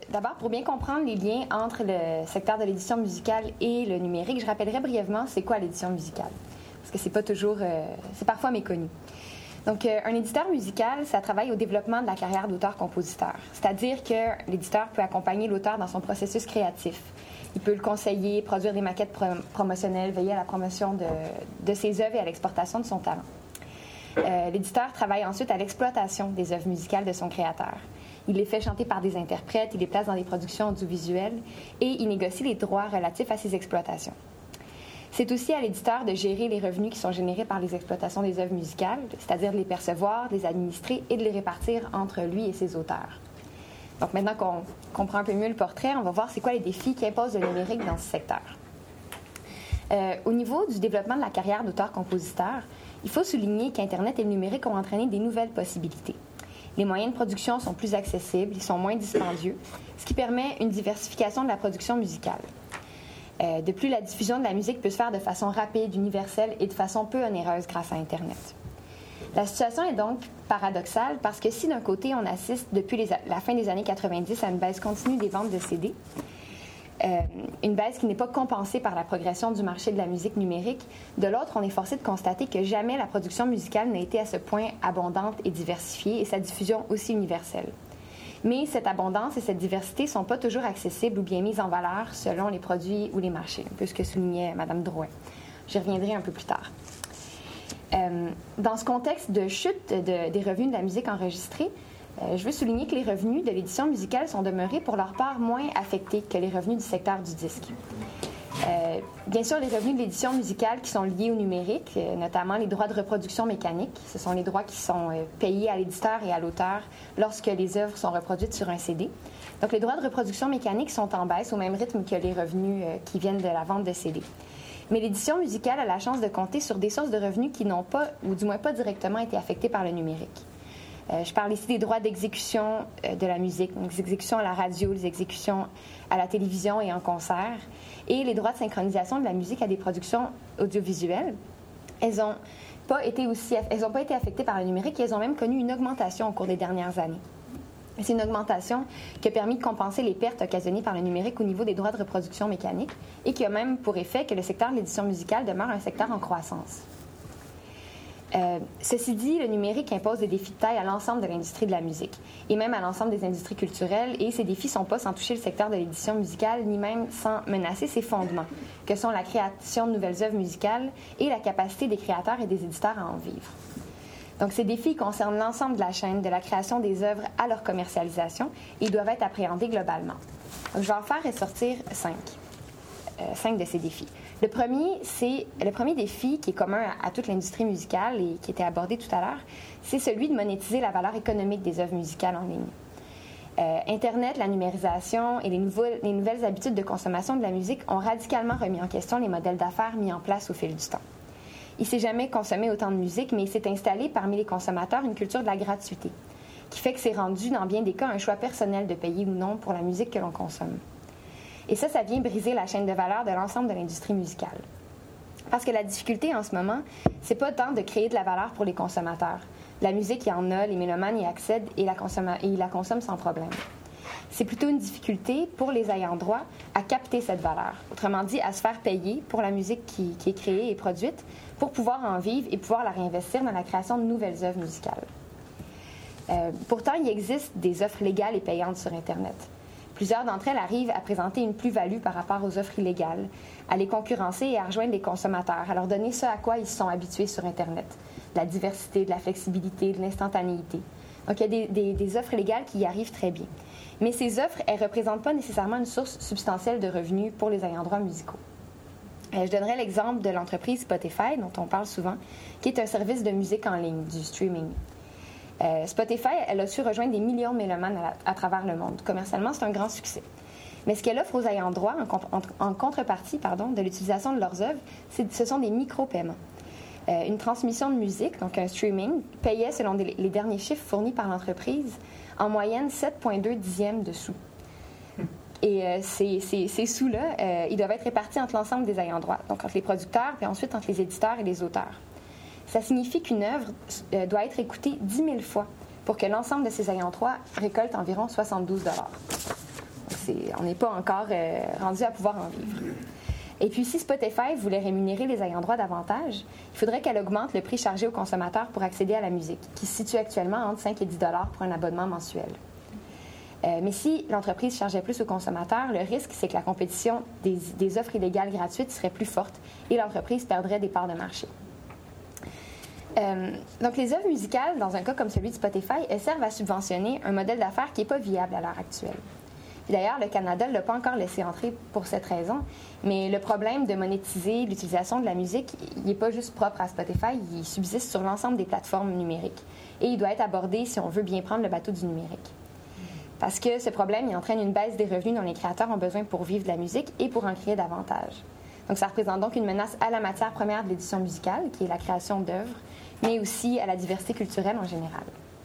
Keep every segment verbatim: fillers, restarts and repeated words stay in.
d'abord, pour bien comprendre les liens entre le secteur de l'édition musicale et le numérique, je rappellerai brièvement c'est quoi l'édition musicale, parce que c'est pas toujours, euh, c'est parfois méconnu. Donc, euh, un éditeur musical, ça travaille au développement de la carrière d'auteur-compositeur, c'est-à-dire que l'éditeur peut accompagner l'auteur dans son processus créatif. Il peut le conseiller, produire des maquettes prom- promotionnelles, veiller à la promotion de, de ses œuvres et à l'exportation de son talent. Euh, l'éditeur travaille ensuite à l'exploitation des œuvres musicales de son créateur. Il les fait chanter par des interprètes, il les place dans des productions audiovisuelles et il négocie les droits relatifs à ces exploitations. C'est aussi à l'éditeur de gérer les revenus qui sont générés par les exploitations des œuvres musicales, c'est-à-dire de les percevoir, de les administrer et de les répartir entre lui et ses auteurs. Donc maintenant qu'on comprend un peu mieux le portrait, on va voir c'est quoi les défis qu'impose le numérique dans ce secteur. Euh, au niveau du développement de la carrière d'auteur-compositeur, il faut souligner qu'Internet et le numérique ont entraîné des nouvelles possibilités. Les moyens de production sont plus accessibles, ils sont moins dispendieux, ce qui permet une diversification de la production musicale. Euh, de plus, la diffusion de la musique peut se faire de façon rapide, universelle et de façon peu onéreuse grâce à Internet. La situation est donc paradoxale parce que si d'un côté on assiste depuis les, la fin des années quatre-vingt-dix à une baisse continue des ventes de C D, euh, une baisse qui n'est pas compensée par la progression du marché de la musique numérique, de l'autre on est forcé de constater que jamais la production musicale n'a été à ce point abondante et diversifiée et sa diffusion aussi universelle. Mais cette abondance et cette diversité ne sont pas toujours accessibles ou bien mises en valeur selon les produits ou les marchés, un peu ce que soulignait Mme Drouin. J'y reviendrai un peu plus tard. Euh, dans ce contexte de chute de, des revenus de la musique enregistrée, euh, je veux souligner que les revenus de l'édition musicale sont demeurés pour leur part moins affectés que les revenus du secteur du disque. Euh, bien sûr, les revenus de l'édition musicale qui sont liés au numérique, euh, notamment les droits de reproduction mécanique, ce sont les droits qui sont euh, payés à l'éditeur et à l'auteur lorsque les œuvres sont reproduites sur un C D. Donc, les droits de reproduction mécanique sont en baisse au même rythme que les revenus euh, qui viennent de la vente de C D. Mais l'édition musicale a la chance de compter sur des sources de revenus qui n'ont pas, ou du moins pas directement, été affectées par le numérique. Euh, je parle ici des droits d'exécution euh, de la musique, donc les exécutions à la radio, les exécutions à la télévision et en concert, et les droits de synchronisation de la musique à des productions audiovisuelles. Elles n'ont pas été aussi, elles n'ont pas été affectées par le numérique et elles ont même connu une augmentation au cours des dernières années. C'est une augmentation qui a permis de compenser les pertes occasionnées par le numérique au niveau des droits de reproduction mécanique et qui a même pour effet que le secteur de l'édition musicale demeure un secteur en croissance. Euh, ceci dit, le numérique impose des défis de taille à l'ensemble de l'industrie de la musique et même à l'ensemble des industries culturelles et ces défis ne sont pas sans toucher le secteur de l'édition musicale ni même sans menacer ses fondements, que sont la création de nouvelles œuvres musicales et la capacité des créateurs et des éditeurs à en vivre. Donc, ces défis concernent l'ensemble de la chaîne, de la création des œuvres à leur commercialisation et ils doivent être appréhendés globalement. Donc, je vais en faire ressortir cinq, euh, cinq de ces défis. Le premier, c'est le premier défi qui est commun à, à toute l'industrie musicale et qui était abordé tout à l'heure, c'est celui de monétiser la valeur économique des œuvres musicales en ligne. Euh, Internet, la numérisation et les, nouveaux, les nouvelles habitudes de consommation de la musique ont radicalement remis en question les modèles d'affaires mis en place au fil du temps. Il ne s'est jamais consommé autant de musique, mais il s'est installé parmi les consommateurs une culture de la gratuité, qui fait que c'est rendu, dans bien des cas, un choix personnel de payer ou non pour la musique que l'on consomme. Et ça, ça vient briser la chaîne de valeur de l'ensemble de l'industrie musicale. Parce que la difficulté en ce moment, c'est pas tant de créer de la valeur pour les consommateurs. La musique, il y en a, les mélomanes y accèdent et la, consomma- et ils la consomment sans problème. C'est plutôt une difficulté pour les ayants droit à capter cette valeur. Autrement dit, à se faire payer pour la musique qui, qui est créée et produite pour pouvoir en vivre et pouvoir la réinvestir dans la création de nouvelles œuvres musicales. Euh, pourtant, il existe des offres légales et payantes sur Internet. Plusieurs d'entre elles arrivent à présenter une plus-value par rapport aux offres illégales, à les concurrencer et à rejoindre les consommateurs, à leur donner ce à quoi ils sont habitués sur Internet, de la diversité, de la flexibilité, de l'instantanéité. Donc, il y a des, des, des offres légales qui y arrivent très bien. Mais ces offres, elles ne représentent pas nécessairement une source substantielle de revenus pour les ayants droit musicaux. Euh, je donnerai l'exemple de l'entreprise Spotify, dont on parle souvent, qui est un service de musique en ligne, du streaming. Euh, Spotify, elle a su rejoindre des millions de mélomanes à, la, à travers le monde. Commercialement, c'est un grand succès. Mais ce qu'elle offre aux ayants droit, en, en, en contrepartie pardon, de l'utilisation de leurs œuvres, c'est, ce sont des micro-paiements. Euh, une transmission de musique, donc un streaming, payait, selon des, les derniers chiffres fournis par l'entreprise, en moyenne sept virgule deux dixièmes de sous. Et euh, ces, ces, ces sous-là, euh, ils doivent être répartis entre l'ensemble des ayants droit, donc entre les producteurs, puis ensuite entre les éditeurs et les auteurs. Ça signifie qu'une œuvre euh, doit être écoutée dix mille fois pour que l'ensemble de ces ayants droit récolte environ soixante-douze dollars. c'est, on n'est pas encore euh, rendu à pouvoir en vivre. Et puis, si Spotify voulait rémunérer les ayants droit davantage, il faudrait qu'elle augmente le prix chargé aux consommateurs pour accéder à la musique, qui se situe actuellement entre cinq et dix dollars pour un abonnement mensuel. Euh, mais si l'entreprise chargeait plus aux consommateurs, le risque, c'est que la compétition des, des offres illégales gratuites serait plus forte et l'entreprise perdrait des parts de marché. Euh, donc, les œuvres musicales, dans un cas comme celui de Spotify, elles servent à subventionner un modèle d'affaires qui n'est pas viable à l'heure actuelle. Puis d'ailleurs, le Canada ne l'a pas encore laissé entrer pour cette raison, mais le problème de monétiser l'utilisation de la musique, il n'est pas juste propre à Spotify, il subsiste sur l'ensemble des plateformes numériques. Et il doit être abordé si on veut bien prendre le bateau du numérique. Parce que ce problème, il entraîne une baisse des revenus dont les créateurs ont besoin pour vivre de la musique et pour en créer davantage. Donc, ça représente donc une menace à la matière première de l'édition musicale, qui est la création d'œuvres, mais aussi à la diversité culturelle en général.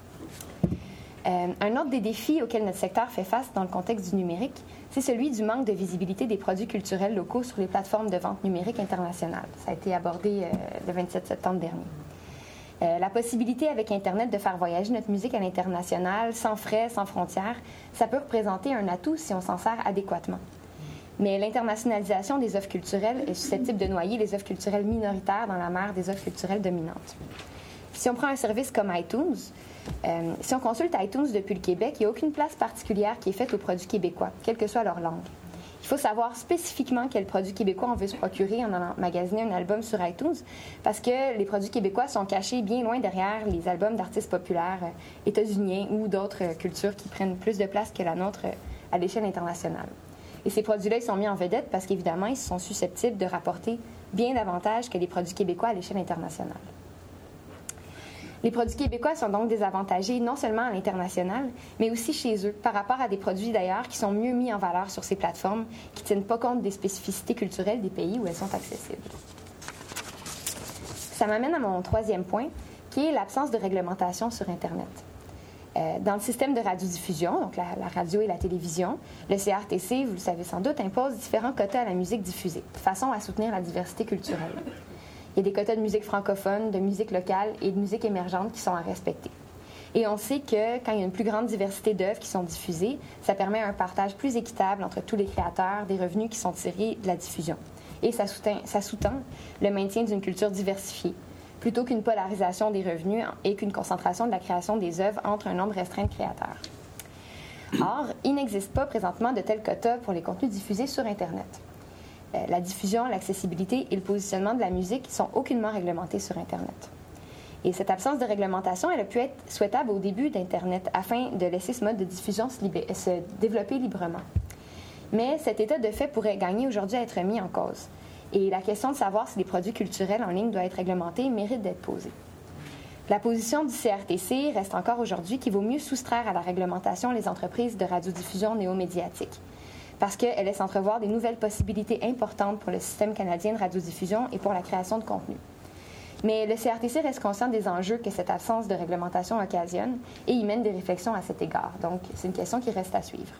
Euh, un autre des défis auxquels notre secteur fait face dans le contexte du numérique, c'est celui du manque de visibilité des produits culturels locaux sur les plateformes de vente numérique internationales. Ça a été abordé euh, le vingt-sept septembre dernier. Euh, la possibilité avec Internet de faire voyager notre musique à l'international, sans frais, sans frontières, ça peut représenter un atout si on s'en sert adéquatement. Mais l'internationalisation des offres culturelles est susceptible de noyer les offres culturelles minoritaires dans la mer des offres culturelles dominantes. Si on prend un service comme iTunes, euh, si on consulte iTunes depuis le Québec, il n'y a aucune place particulière qui est faite aux produits québécois, quelle que soit leur langue. Il faut savoir spécifiquement quel produit québécois on veut se procurer en allant magasiner un album sur iTunes, parce que les produits québécois sont cachés bien loin derrière les albums d'artistes populaires euh, états-uniens ou d'autres euh, cultures qui prennent plus de place que la nôtre euh, à l'échelle internationale. Et ces produits-là, ils sont mis en vedette parce qu'évidemment, ils sont susceptibles de rapporter bien davantage que les produits québécois à l'échelle internationale. Les produits québécois sont donc désavantagés non seulement à l'international, mais aussi chez eux, par rapport à des produits d'ailleurs qui sont mieux mis en valeur sur ces plateformes, qui ne tiennent pas compte des spécificités culturelles des pays où elles sont accessibles. Ça m'amène à mon troisième point, qui est l'absence de réglementation sur Internet. Euh, dans le système de radiodiffusion, donc la, la radio et la télévision, le C R T C, vous le savez sans doute, impose différents quotas à la musique diffusée, de façon à soutenir la diversité culturelle. Il y a des quotas de musique francophone, de musique locale et de musique émergente qui sont à respecter. Et on sait que quand il y a une plus grande diversité d'œuvres qui sont diffusées, ça permet un partage plus équitable entre tous les créateurs des revenus qui sont tirés de la diffusion. Et ça sous-tend, ça sous-tend le maintien d'une culture diversifiée, plutôt qu'une polarisation des revenus et qu'une concentration de la création des œuvres entre un nombre restreint de créateurs. Or, il n'existe pas présentement de tels quotas pour les contenus diffusés sur Internet. Euh, la diffusion, l'accessibilité et le positionnement de la musique sont aucunement réglementés sur Internet. Et cette absence de réglementation, elle a pu être souhaitable au début d'Internet afin de laisser ce mode de diffusion se, libé- se développer librement. Mais cet état de fait pourrait gagner aujourd'hui à être mis en cause. Et la question de savoir si les produits culturels en ligne doivent être réglementés mérite d'être posée. La position du C R T C reste encore aujourd'hui qu'il vaut mieux soustraire à la réglementation les entreprises de radiodiffusion néomédiatique, parce qu'elle laisse entrevoir des nouvelles possibilités importantes pour le système canadien de radiodiffusion et pour la création de contenu. Mais le C R T C reste conscient des enjeux que cette absence de réglementation occasionne et y mène des réflexions à cet égard. Donc, c'est une question qui reste à suivre.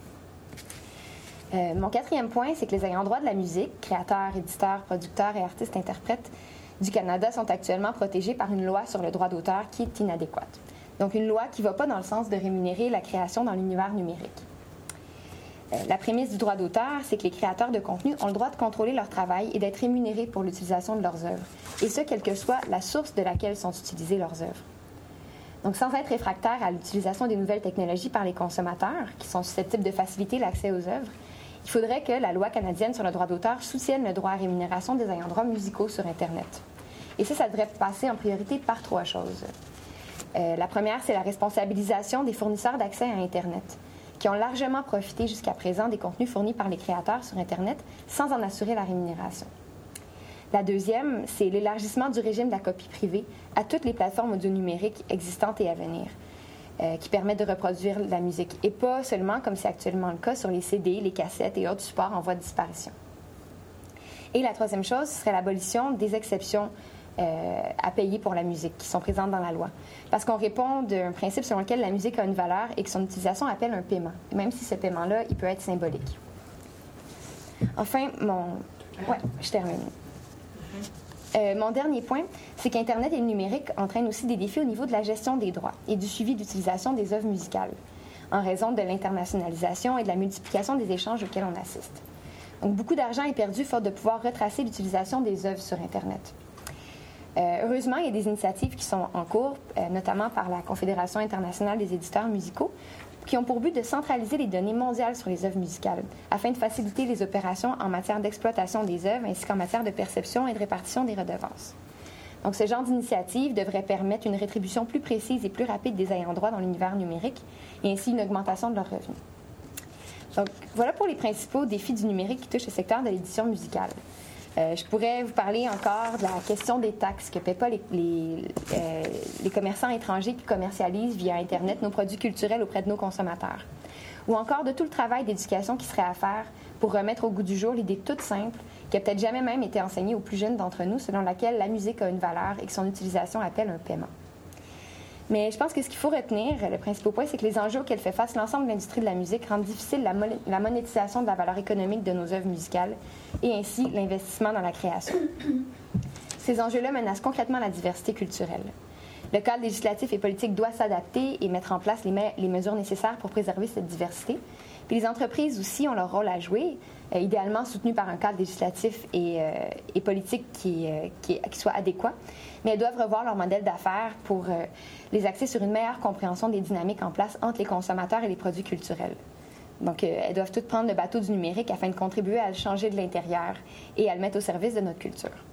Euh, mon quatrième point, c'est que les ayants droit de la musique, créateurs, éditeurs, producteurs et artistes-interprètes du Canada sont actuellement protégés par une loi sur le droit d'auteur qui est inadéquate. Donc, une loi qui ne va pas dans le sens de rémunérer la création dans l'univers numérique. Euh, la prémisse du droit d'auteur, c'est que les créateurs de contenu ont le droit de contrôler leur travail et d'être rémunérés pour l'utilisation de leurs œuvres, et ce, quelle que soit la source de laquelle sont utilisées leurs œuvres. Donc, sans être réfractaire à l'utilisation des nouvelles technologies par les consommateurs, qui sont susceptibles de faciliter l'accès aux œuvres, il faudrait que la loi canadienne sur le droit d'auteur soutienne le droit à rémunération des ayants droit musicaux sur Internet. Et ça, ça devrait passer en priorité par trois choses. Euh, la première, c'est la responsabilisation des fournisseurs d'accès à Internet, qui ont largement profité jusqu'à présent des contenus fournis par les créateurs sur Internet sans en assurer la rémunération. La deuxième, c'est l'élargissement du régime de la copie privée à toutes les plateformes audio numériques existantes et à venir, euh, qui permettent de reproduire la musique, et pas seulement, comme c'est actuellement le cas, sur les C D, les cassettes et autres supports en voie de disparition. Et la troisième chose, ce serait l'abolition des exceptions euh, à payer pour la musique qui sont présentes dans la loi. Parce qu'on répond d'un principe selon lequel la musique a une valeur et que son utilisation appelle un paiement, même si ce paiement-là, il peut être symbolique. Enfin, mon... Ouais, je termine. Euh, mon dernier point, c'est qu'Internet et le numérique entraînent aussi des défis au niveau de la gestion des droits et du suivi d'utilisation des œuvres musicales. en raison de l'internationalisation et de la multiplication des échanges auxquels on assiste. Donc, beaucoup d'argent est perdu faute de pouvoir retracer l'utilisation des œuvres sur Internet. Euh, heureusement, il y a des initiatives qui sont en cours, euh, notamment par la Confédération internationale des éditeurs musicaux, qui ont pour but de centraliser les données mondiales sur les œuvres musicales, afin de faciliter les opérations en matière d'exploitation des œuvres, ainsi qu'en matière de perception et de répartition des redevances. Donc, ce genre d'initiative devrait permettre une rétribution plus précise et plus rapide des ayants droit dans l'univers numérique, et ainsi une augmentation de leurs revenus. Donc, voilà pour les principaux défis du numérique qui touchent le secteur de l'édition musicale. Euh, je pourrais vous parler encore de la question des taxes que ne paient pas les, les, euh, les commerçants étrangers qui commercialisent via Internet nos produits culturels auprès de nos consommateurs. Ou encore de tout le travail d'éducation qui serait à faire pour remettre au goût du jour l'idée toute simple, qui a peut-être jamais même été enseignée aux plus jeunes d'entre nous, selon laquelle la musique a une valeur et que son utilisation appelle un paiement. Mais je pense que ce qu'il faut retenir, le principal point, c'est que les enjeux auxquels fait face l'ensemble de l'industrie de la musique rendent difficile la, mo- la monétisation de la valeur économique de nos œuvres musicales et ainsi l'investissement dans la création. Ces enjeux-là menacent concrètement la diversité culturelle. Le cadre législatif et politique doit s'adapter et mettre en place les, me- les mesures nécessaires pour préserver cette diversité. Puis les entreprises aussi ont leur rôle à jouer, euh, idéalement soutenues par un cadre législatif et, euh, et politique qui, euh, qui, qui soit adéquat, mais elles doivent revoir leur modèle d'affaires pour euh, les axer sur une meilleure compréhension des dynamiques en place entre les consommateurs et les produits culturels. Donc, euh, elles doivent toutes prendre le bateau du numérique afin de contribuer à le changer de l'intérieur et à le mettre au service de notre culture.